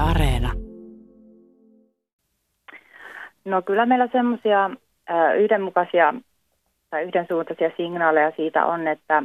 Areena. No kyllä meillä semmoisia yhdenmukaisia tai yhdensuuntaisia signaaleja siitä on, että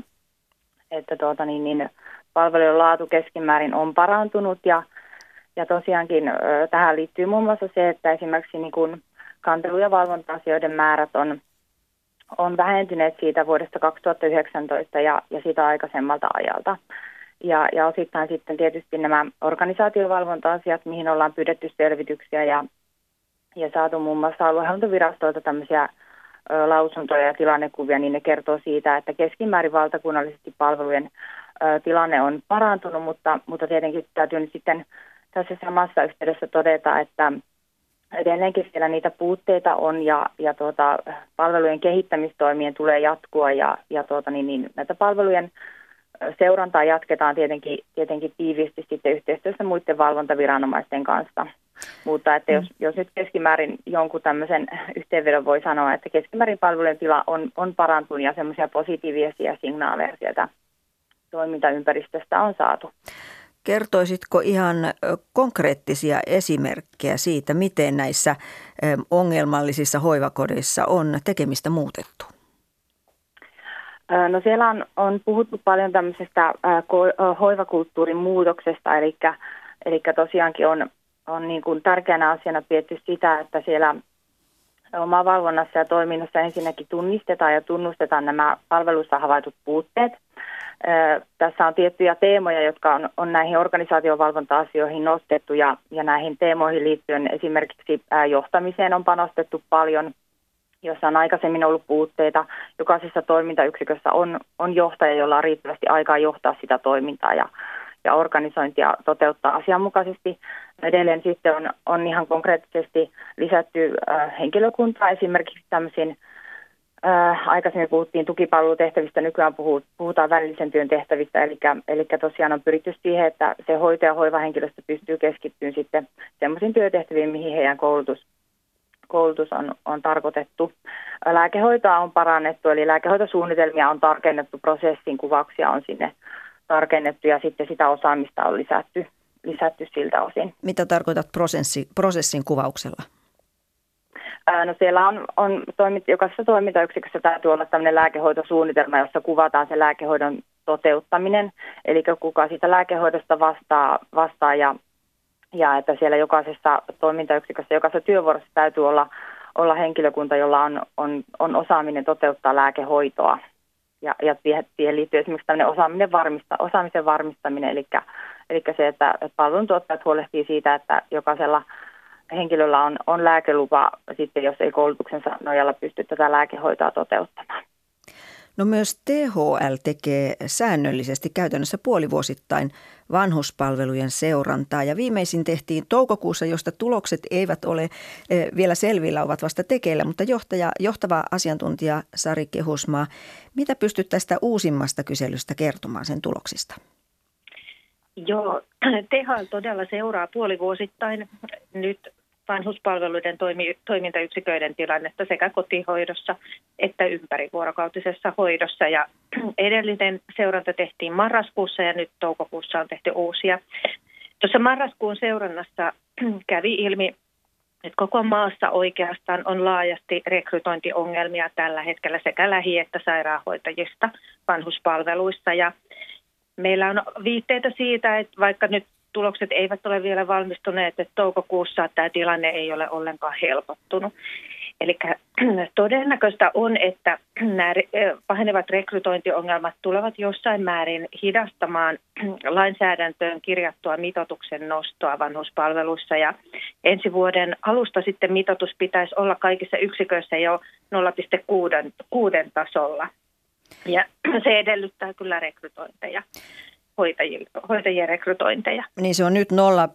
palvelujen laatu keskimäärin on parantunut ja tosiaankin tähän liittyy muun muassa se, että esimerkiksi niin kuin kantelu- ja valvonta-asioiden määrät on vähentyneet siitä vuodesta 2019 ja sitä aikaisemmalta ajalta. Ja osittain sitten tietysti nämä organisaatiovalvonta-asiat, mihin ollaan pyydetty selvityksiä ja saatu muun muassa aluehallintovirastoilta tämmöisiä lausuntoja ja tilannekuvia, niin ne kertoo siitä, että keskimäärin valtakunnallisesti palvelujen tilanne on parantunut, mutta tietenkin täytyy nyt sitten tässä samassa yhteydessä todeta, että edelleenkin siellä niitä puutteita on ja palvelujen kehittämistoimien tulee jatkua ja näitä palvelujen seurantaa jatketaan tietenkin tiiviisti sitten yhteistyössä muiden valvontaviranomaisten kanssa. Mutta että jos nyt keskimäärin jonkun tämmöisen yhteenvedon voi sanoa, että keskimäärin palvelujen tila on parantunut ja semmoisia positiivisia signaaleja sieltä toimintaympäristöstä on saatu. Kertoisitko ihan konkreettisia esimerkkejä siitä, miten näissä ongelmallisissa hoivakodeissa on tekemistä muutettu? No siellä on puhuttu paljon tämmöisestä hoivakulttuurin muutoksesta, eli tosiaankin on niin kuin tärkeänä asiana pidetty sitä, että siellä omavalvonnassa ja toiminnassa ensinnäkin tunnistetaan ja tunnustetaan nämä palveluissa havaitut puutteet. Tässä on tiettyjä teemoja, jotka on näihin organisaatiovalvonta-asioihin nostettu ja näihin teemoihin liittyen esimerkiksi johtamiseen on panostettu paljon, jossa on aikaisemmin ollut puutteita. Jokaisessa toimintayksikössä on johtaja, jolla on riittävästi aikaa johtaa sitä toimintaa ja organisointia toteuttaa asianmukaisesti. Edelleen sitten on ihan konkreettisesti lisätty henkilökuntaa esimerkiksi tämmöisiin, aikaisemmin puhuttiin tukipalvelutehtävistä, nykyään puhutaan välillisen työn tehtävistä, eli tosiaan on pyritty siihen, että se hoito- ja hoivahenkilöstö pystyy keskittymään sitten semmoisiin työtehtäviin, mihin heidän koulutus on tarkoitettu. Lääkehoitoa on parannettu, eli lääkehoitosuunnitelmia on tarkennettu, prosessin kuvauksia on sinne tarkennettu ja sitten sitä osaamista on lisätty siltä osin. Mitä tarkoitat prosessin kuvauksella? No siellä on jokaisessa toimintayksikössä täytyy olla tämmöinen lääkehoitosuunnitelma, jossa kuvataan se lääkehoidon toteuttaminen, eli kuka siitä lääkehoidosta vastaa ja että siellä jokaisessa toimintayksikössä, jokaisessa työvuorossa täytyy olla henkilökunta, jolla on osaaminen toteuttaa lääkehoitoa. Ja siihen liittyy esimerkiksi tämmöinen osaamisen varmistaminen, eli se, että palveluntuottajat huolehtii siitä, että jokaisella henkilöllä on lääkelupa sitten, jos ei koulutuksensa nojalla pysty tätä lääkehoitoa toteuttamaan. No myös THL tekee säännöllisesti käytännössä puolivuosittain vanhuspalvelujen seurantaa ja viimeisin tehtiin toukokuussa, josta tulokset eivät ole vielä selvillä, ovat vasta tekeillä, mutta johtava asiantuntija Sari Kehusmaa, mitä pystyt tästä uusimmasta kyselystä kertomaan sen tuloksista? Joo, THL todella seuraa puolivuosittain nyt vanhuspalveluiden toimintayksiköiden tilannetta sekä kotihoidossa että ympärivuorokautisessa hoidossa. Ja edellinen seuranta tehtiin marraskuussa ja nyt toukokuussa on tehty uusia. Tuossa marraskuun seurannassa kävi ilmi, että koko maassa oikeastaan on laajasti rekrytointiongelmia tällä hetkellä sekä lähi- että sairaanhoitajista vanhuspalveluissa. Ja meillä on viitteitä siitä, että vaikka nyt tulokset eivät ole vielä valmistuneet, että toukokuussa tämä tilanne ei ole ollenkaan helpottunut. Eli todennäköistä on, että nämä pahenevat rekrytointiongelmat tulevat jossain määrin hidastamaan lainsäädäntöön kirjattua mitoituksen nostoa vanhuspalveluissa. Ja ensi vuoden alusta sitten mitoitus pitäisi olla kaikissa yksiköissä jo 0,6 tasolla. Ja se edellyttää kyllä rekrytointeja. Hoitajien rekrytointeja. Niin se on nyt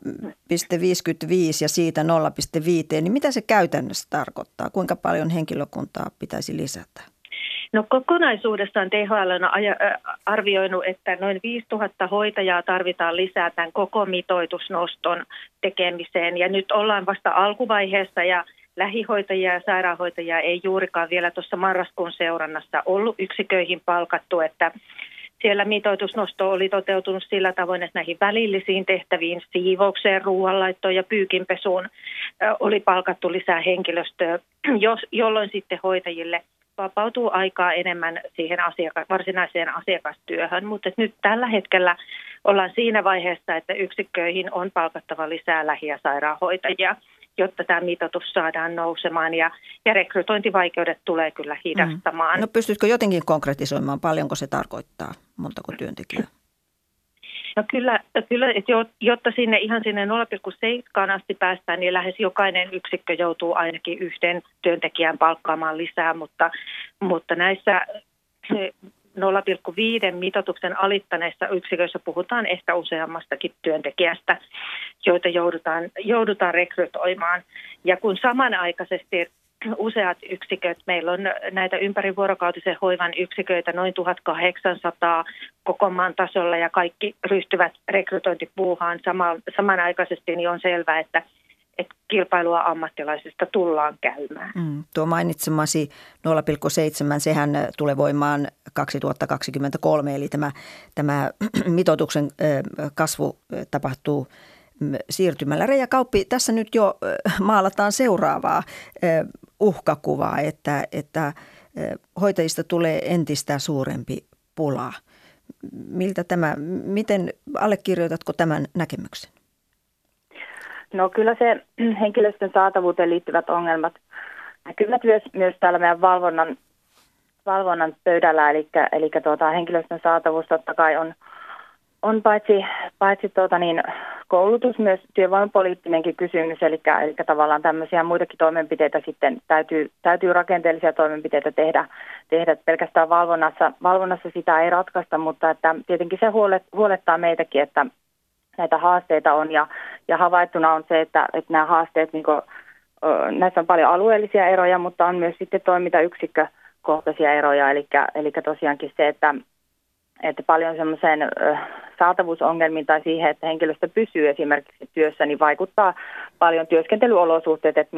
0,55 ja siitä 0,5, niin mitä se käytännössä tarkoittaa? Kuinka paljon henkilökuntaa pitäisi lisätä? No kokonaisuudessaan THL on arvioinut, että noin 5000 hoitajaa tarvitaan lisää tämän koko mitoitusnoston tekemiseen. Ja nyt ollaan vasta alkuvaiheessa ja lähihoitajia ja sairaanhoitajia ei juurikaan vielä tuossa marraskuun seurannassa ollut yksiköihin palkattu, että Siellä mitoitusnosto oli toteutunut sillä tavoin, että näihin välillisiin tehtäviin, siivoukseen, ruoanlaittoon ja pyykinpesuun oli palkattu lisää henkilöstöä, jolloin sitten hoitajille vapautuu aikaa enemmän siihen varsinaiseen asiakastyöhön. Mutta nyt tällä hetkellä ollaan siinä vaiheessa, että yksikköihin on palkattava lisää lähi- ja sairaanhoitajia, jotta tämä mitoitus saadaan nousemaan ja rekrytointivaikeudet tulee kyllä hidastamaan. No pystytkö jotenkin konkretisoimaan, paljonko se tarkoittaa, montako työntekijää? No kyllä, että jotta ihan sinne 0,7 asti päästään, niin lähes jokainen yksikkö joutuu ainakin yhden työntekijän palkkaamaan lisää, mutta näissä 0,5 mitoituksen alittaneissa yksiköissä puhutaan ehkä useammastakin työntekijästä, joita joudutaan rekrytoimaan. Ja kun samanaikaisesti useat yksiköt, meillä on näitä ympärivuorokautisen hoivan yksiköitä noin 1800 koko maan tasolla ja kaikki ryhtyvät rekrytointipuuhaan samanaikaisesti, niin on selvää, että kilpailua ammattilaisista tullaan käymään. Tuo mainitsemasi 0,7, sehän tulee voimaan 2023, eli tämä mitoituksen kasvu tapahtuu siirtymällä. Reija Kauppi, tässä nyt jo maalataan seuraavaa uhkakuvaa, että hoitajista tulee entistä suurempi pula. Miten allekirjoitatko tämän näkemyksen? No kyllä se henkilöstön saatavuuteen liittyvät ongelmat näkyvät myös täällä meidän valvonnan pöydällä, eli henkilöstön saatavuus totta kai on paitsi koulutus, myös työvoimapoliittinenkin kysymys, eli tavallaan tämmöisiä muitakin toimenpiteitä sitten täytyy rakenteellisia toimenpiteitä tehdä. Pelkästään valvonnassa sitä ei ratkaista, mutta että tietenkin se huolettaa meitäkin, että näitä haasteita on ja havaittuna on se, että nämä haasteet, näissä on paljon alueellisia eroja, mutta on myös sitten toimintayksikkökohtaisia eroja, eli tosiaankin se, että paljon semmoiseen saatavuusongelmiin tai siihen, että henkilöstö pysyy esimerkiksi työssä, niin vaikuttaa paljon työskentelyolosuhteet, että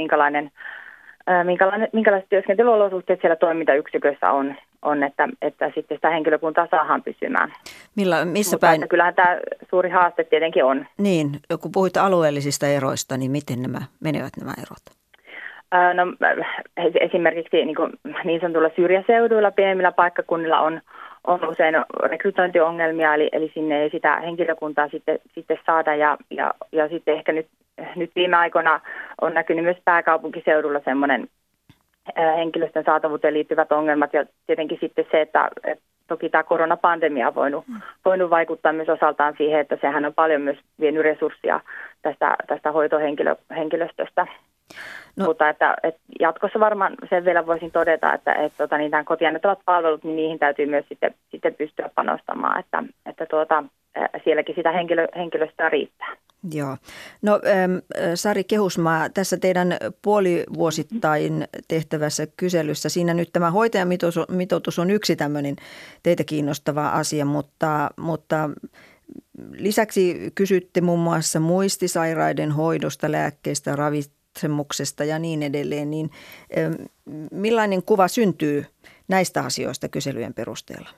minkälaiset työskentelyolosuhteet siellä toimintayksiköissä on että sitten sitä henkilökuntaa saadaan pysymään. Missä päin? Mutta kyllähän tämä suuri haaste tietenkin on. Niin, kun puhuit alueellisista eroista, niin miten nämä erot? No, esimerkiksi niin sanotulla syrjäseuduilla, pienemmillä paikkakunnilla on usein rekrytointiongelmia, eli sinne ei sitä henkilökuntaa sitten saada ja sitten ehkä nyt viime aikoina on näkynyt myös pääkaupunkiseudulla semmoinen henkilöstön saatavuuteen liittyvät ongelmat ja tietenkin sitten se, että toki tämä koronapandemia on voinut vaikuttaa myös osaltaan siihen, että sehän on paljon myös vienyt resursseja tästä hoitohenkilöstöstä. No. Mutta että jatkossa varmaan sen vielä voisin todeta, että nämä kotiin annettavat palvelut, niin niihin täytyy myös sitten pystyä panostamaan, että sielläkin sitä henkilöstöä riittää. Joo. No Sari Kehusmaa, tässä teidän puolivuosittain tehtävässä kyselyssä, siinä nyt tämä hoitajamitoitus on yksi tämmöinen teitä kiinnostava asia, mutta lisäksi kysytte muun muassa muistisairaiden hoidosta, lääkkeistä, ravitsemuksesta ja niin edelleen, niin millainen kuva syntyy näistä asioista kyselyjen perusteella?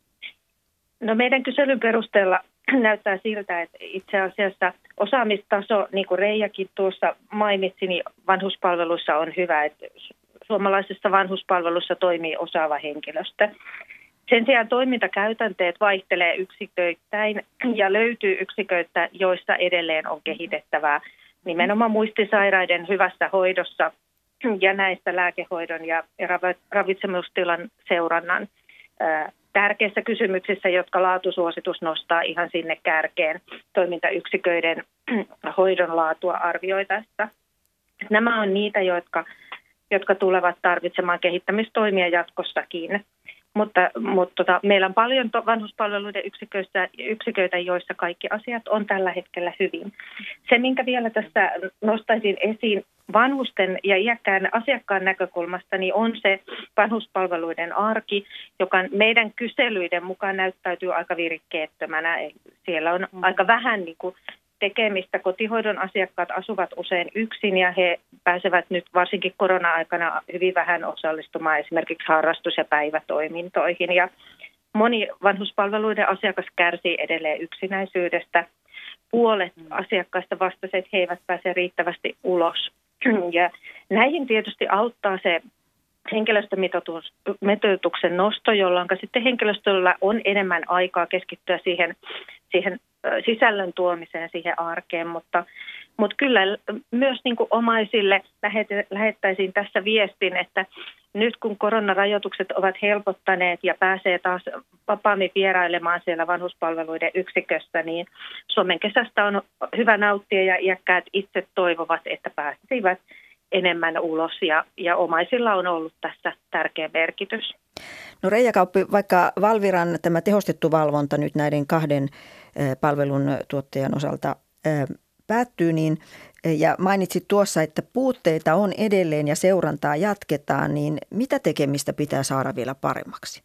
No meidän kyselyn perusteella näyttää siltä, että itse asiassa osaamistaso, niin kuin Reijakin tuossa mainitsi, niin vanhuspalveluissa on hyvä, että suomalaisessa vanhuspalvelussa toimii osaava henkilöstö. Sen sijaan toimintakäytänteet vaihtelee yksiköittäin ja löytyy yksiköitä, joissa edelleen on kehitettävää nimenomaan muistisairaiden hyvässä hoidossa ja näistä lääkehoidon ja ravitsemustilan seurannan tärkeissä kysymyksissä, jotka laatusuositus nostaa ihan sinne kärkeen toimintayksiköiden hoidon laatua arvioitaessa. Nämä on niitä, jotka tulevat tarvitsemaan kehittämistoimia jatkossakin. Mutta meillä on paljon vanhuspalveluiden yksiköitä, joissa kaikki asiat on tällä hetkellä hyvin. Se, minkä vielä tässä nostaisin esiin vanhusten ja iäkkään asiakkaan näkökulmasta, niin on se vanhuspalveluiden arki, joka meidän kyselyiden mukaan näyttäytyy aika virikkeettömänä. Siellä on aika vähän tekemistä. Kotihoidon asiakkaat asuvat usein yksin ja he pääsevät nyt varsinkin korona-aikana hyvin vähän osallistumaan esimerkiksi harrastus- ja päivätoimintoihin. Ja moni vanhuspalveluiden asiakas kärsii edelleen yksinäisyydestä. Puolet asiakkaista vastasi, että he eivät pääse riittävästi ulos. Ja näihin tietysti auttaa se henkilöstömitoituksen nosto, jolloin sitten henkilöstöllä on enemmän aikaa keskittyä siihen sisällön tuomiseen siihen arkeen, mutta kyllä myös niin kuin omaisille lähettäisiin tässä viestin, että nyt kun koronarajoitukset ovat helpottaneet ja pääsee taas vapaammin vierailemaan siellä vanhuspalveluiden yksikössä, niin Suomen kesästä on hyvä nauttia ja iäkkäät itse toivovat, että pääsisivät enemmän ulos ja omaisilla on ollut tässä tärkeä merkitys. No Reija Kauppi, vaikka Valviran tämä tehostettu valvonta nyt näiden 2 palvelun tuottajan osalta päättyy, niin, ja mainitsit tuossa, että puutteita on edelleen ja seurantaa jatketaan, niin mitä tekemistä pitää saada vielä paremmaksi?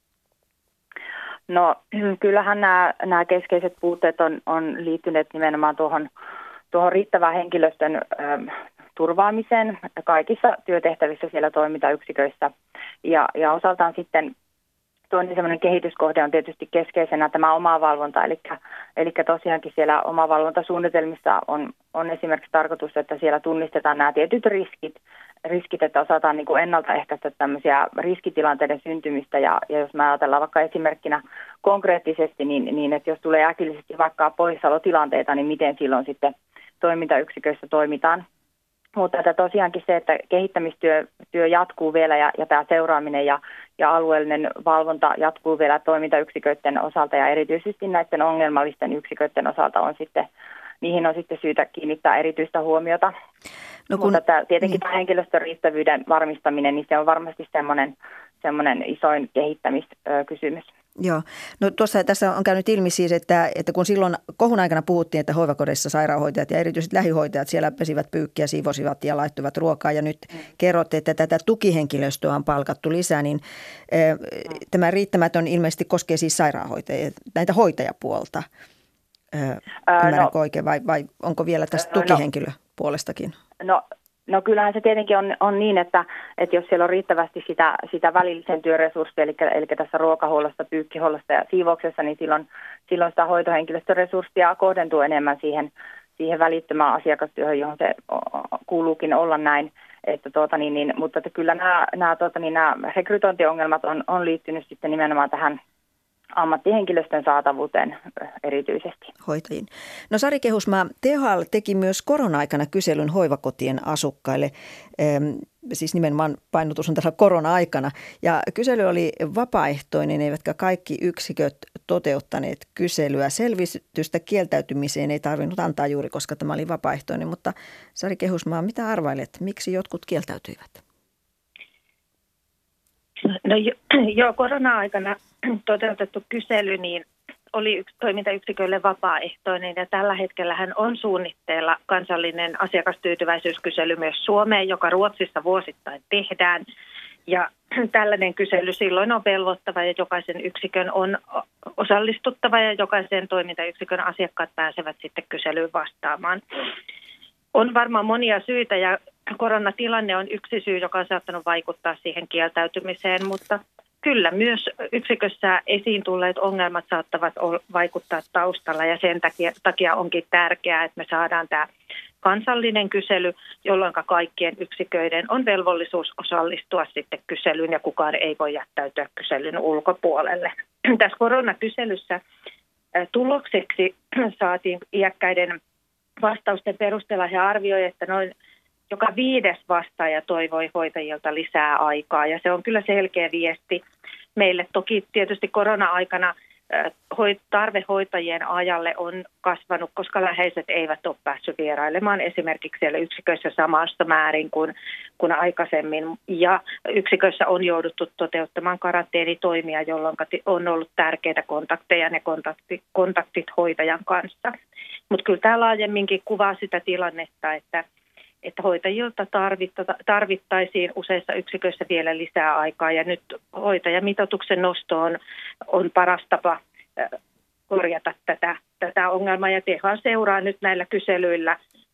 No kyllähän nämä keskeiset puutteet on liittyneet nimenomaan tuohon riittävään henkilöstön turvaamiseen kaikissa työtehtävissä siellä toimintayksiköissä. Ja osaltaan sitten toinen sellainen kehityskohde on tietysti keskeisenä tämä omavalvonta, eli tosiaankin siellä omavalvontasuunnitelmissa on esimerkiksi tarkoitus, että siellä tunnistetaan nämä tietyt riskit, että osataan niin kuin ennaltaehkäistä tämmöisiä riskitilanteiden syntymistä. Ja jos me ajatellaan vaikka esimerkkinä konkreettisesti, niin että jos tulee äkillisesti vaikka poissaolotilanteita, niin miten silloin sitten toimintayksiköissä toimitaan. Mutta että tosiaankin se, että kehittämistyö jatkuu vielä ja tämä seuraaminen ja alueellinen valvonta jatkuu vielä toimintayksiköiden osalta ja erityisesti näiden ongelmallisten yksiköiden osalta niihin on sitten syytä kiinnittää erityistä huomiota. No mutta tietenkin tämä henkilöstön riittävyyden varmistaminen, niin se on varmasti semmoinen isoin kehittämiskysymys. Joo. No tässä on käynyt ilmi siis, että kun silloin kohun aikana puhuttiin, että hoivakodeissa sairaanhoitajat ja erityisesti lähihoitajat siellä pesivät pyykkiä, siivosivat ja laittoivat ruokaa ja nyt kerrotte, että tätä tukihenkilöstöä on palkattu lisää, niin tämä riittämätön ilmeisesti koskee siis sairaanhoitajia, näitä hoitajapuolta. Ymmärränkö oikein vai onko vielä tästä tukihenkilöpuolestakin? No kyllähän se tietenkin on niin, että jos siellä on riittävästi sitä välillisen työresurssia, eli tässä ruokahuollossa, pyykkihuollossa ja siivouksessa, niin silloin sitä hoitohenkilöstöresurssia kohdentuu enemmän siihen välittömään asiakastyöhön, johon se kuuluukin olla näin. Mutta että kyllä nämä rekrytointiongelmat on liittynyt sitten nimenomaan tähän ammattihenkilöstön saatavuuteen erityisesti. Hoitajiin. No Sari Kehusmaa, THL teki myös korona-aikana kyselyn hoivakotien asukkaille, siis nimenomaan painotus on tässä korona-aikana. Ja kysely oli vapaaehtoinen, eivätkä kaikki yksiköt toteuttaneet kyselyä. Selvitystä kieltäytymiseen ei tarvinnut antaa juuri, koska tämä oli vapaaehtoinen, mutta Sari Kehusmaa, mitä arvailet, miksi jotkut kieltäytyivät? No joo, korona-aikana toteutettu kysely niin oli toimintayksiköille vapaaehtoinen ja tällä hetkellähän on suunnitteilla kansallinen asiakastyytyväisyyskysely myös Suomeen, joka Ruotsissa vuosittain tehdään. Ja tällainen kysely silloin on velvoittava ja jokaisen yksikön on osallistuttava ja jokaisen toimintayksikön asiakkaat pääsevät sitten kyselyyn vastaamaan. On varmaan monia syitä ja koronatilanne on yksi syy, joka on saattanut vaikuttaa siihen kieltäytymiseen, mutta kyllä myös yksikössä esiin tulleet ongelmat saattavat vaikuttaa taustalla ja sen takia onkin tärkeää, että me saadaan tämä kansallinen kysely, jolloin kaikkien yksiköiden on velvollisuus osallistua sitten kyselyyn ja kukaan ei voi jättäytyä kyselyn ulkopuolelle. Tässä koronakyselyssä tulokseksi saatiin iäkkäiden vastausten perusteella he arvioivat, että noin joka 5. vastaaja toivoi hoitajilta lisää aikaa ja se on kyllä selkeä viesti meille. Toki tietysti korona-aikana tarve hoitajien ajalle on kasvanut, koska läheiset eivät ole päässyt vierailemaan esimerkiksi siellä yksiköissä samasta määrin kuin aikaisemmin. Ja yksiköissä on jouduttu toteuttamaan karanteenitoimia, jolloin on ollut tärkeitä kontakteja ne kontaktit hoitajan kanssa. Mutta kyllä tämä laajemminkin kuvaa sitä tilannetta, että hoitajilta tarvittaisiin useissa yksiköissä vielä lisää aikaa ja nyt hoitajamitoituksen nosto on paras tapa korjata tätä ongelmaa ja THL seuraa nyt näillä kyselyillä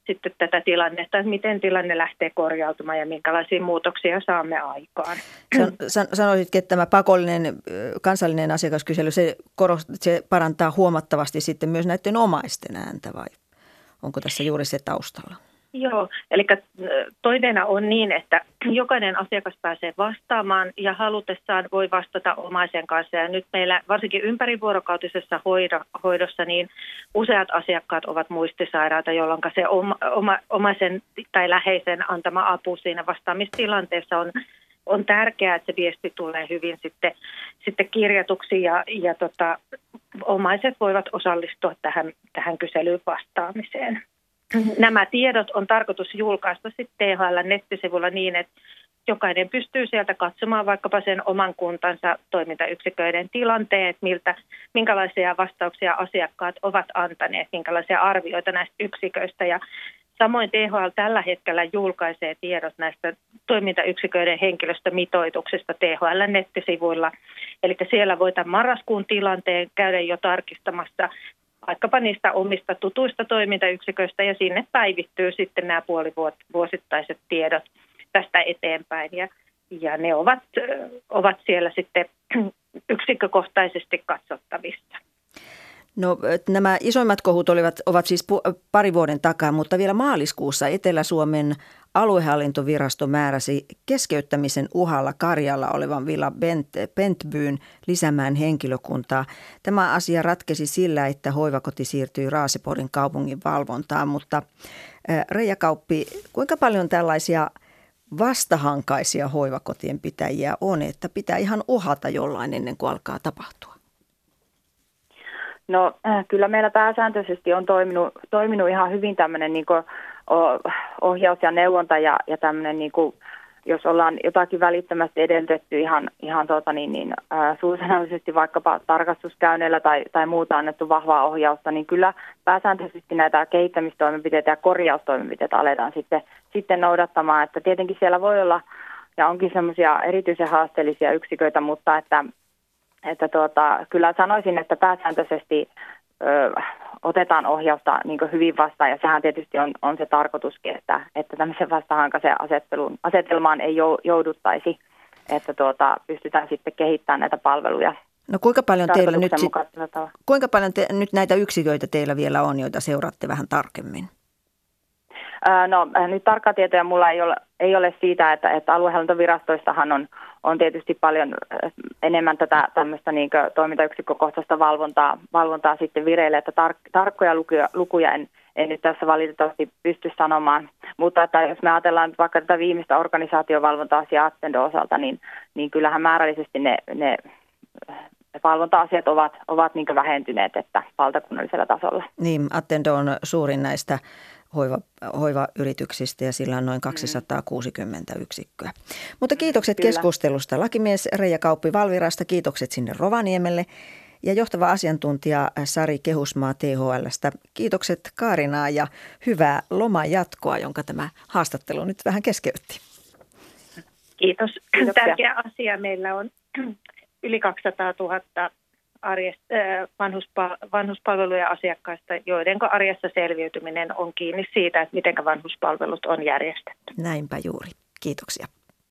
sitten tätä tilannetta, että miten tilanne lähtee korjautumaan ja minkälaisia muutoksia saamme aikaan. Sanoisitkin, että tämä pakollinen kansallinen asiakaskysely, se parantaa huomattavasti sitten myös näiden omaisten ääntä, vai onko tässä juuri se taustalla? Joo, eli toiveena on niin, että jokainen asiakas pääsee vastaamaan ja halutessaan voi vastata omaisen kanssa. Ja nyt meillä varsinkin ympärivuorokautisessa hoidossa niin useat asiakkaat ovat muistisairaita, jolloin se omaisen tai läheisen antama apu siinä vastaamistilanteessa on tärkeää, että se viesti tulee hyvin sitten kirjatuksi ja omaiset voivat osallistua tähän kyselyyn vastaamiseen. Nämä tiedot on tarkoitus julkaista sitten THL-nettisivulla niin, että jokainen pystyy sieltä katsomaan vaikkapa sen oman kuntansa toimintayksiköiden tilanteet, minkälaisia vastauksia asiakkaat ovat antaneet, minkälaisia arvioita näistä yksiköistä. Ja samoin THL tällä hetkellä julkaisee tiedot näistä toimintayksiköiden henkilöstömitoituksista THL-nettisivuilla. Eli siellä voi tämän marraskuun tilanteen käydä jo tarkistamassa vaikkapa niistä omista tutuista toimintayksiköistä ja sinne päivittyy sitten nämä puolivuosittaiset tiedot tästä eteenpäin ja ne ovat siellä sitten yksikkökohtaisesti katsottavissa. No, nämä isoimmat kohut ovat siis pari vuoden takaa, mutta vielä maaliskuussa Etelä-Suomen aluehallintovirasto määräsi keskeyttämisen uhalla Karjalla olevan Villa Bentbyn lisäämään henkilökuntaa. Tämä asia ratkesi sillä, että hoivakoti siirtyi Raaseporin kaupungin valvontaan, mutta Reija Kauppi, kuinka paljon tällaisia vastahankaisia hoivakotien pitäjiä on, että pitää ihan uhata jollain ennen kuin alkaa tapahtua? No kyllä meillä pääsääntöisesti on toiminut ihan hyvin tämmöinen niin kuin ohjaus ja neuvonta ja tämmöinen, niin kuin, jos ollaan jotakin välittömästi edellytetty ihan suusanallisesti vaikkapa tarkastuskäynneillä tai muuta annettu vahvaa ohjausta, niin kyllä pääsääntöisesti näitä kehittämistoimenpiteitä ja korjaustoimenpiteitä aletaan sitten noudattamaan. Että tietenkin siellä voi olla ja onkin semmoisia erityisen haasteellisia yksiköitä, mutta että kyllä sanoisin, että pääsääntöisesti otetaan ohjausta niin kuin hyvin vastaan ja sehän tietysti on se tarkoituskin, että tämmöisen vastahankaisen asetelmaan ei jouduttaisi, että pystytään sitten kehittämään näitä palveluja. No kuinka paljon nyt näitä yksiköitä teillä vielä on, joita seuraatte vähän tarkemmin? No nyt tarkkaa tietoja mulla ei ole siitä, että aluehallintovirastoistahan on tietysti paljon enemmän tätä tämmöistä niin kuin toimintayksikkökohtaista valvontaa sitten vireille, että tarkkoja lukuja en nyt tässä valitettavasti pysty sanomaan, mutta että jos me ajatellaan vaikka tätä viimeistä organisaatiovalvonta-asiaa Attendo osalta, niin kyllähän määrällisesti ne valvonta-asiat ovat niin kuin vähentyneet, että valtakunnallisella tasolla. Niin, Attendo on suurin näistä hoivayrityksistä ja sillä on noin 260 yksikköä. Mutta kiitokset keskustelusta. Lakimies Reija Kauppi Valvirasta, kiitokset sinne Rovaniemelle ja johtava asiantuntija Sari Kehusmaa THL:stä. Kiitokset Kaarinaa ja hyvää loman jatkoa, jonka tämä haastattelu nyt vähän keskeytti. Kiitos. Tärkeä asia. Meillä on yli 200 000 vanhuspalvelujen asiakkaista, joiden arjessa selviytyminen on kiinni siitä, että miten vanhuspalvelut on järjestetty. Näinpä juuri. Kiitoksia.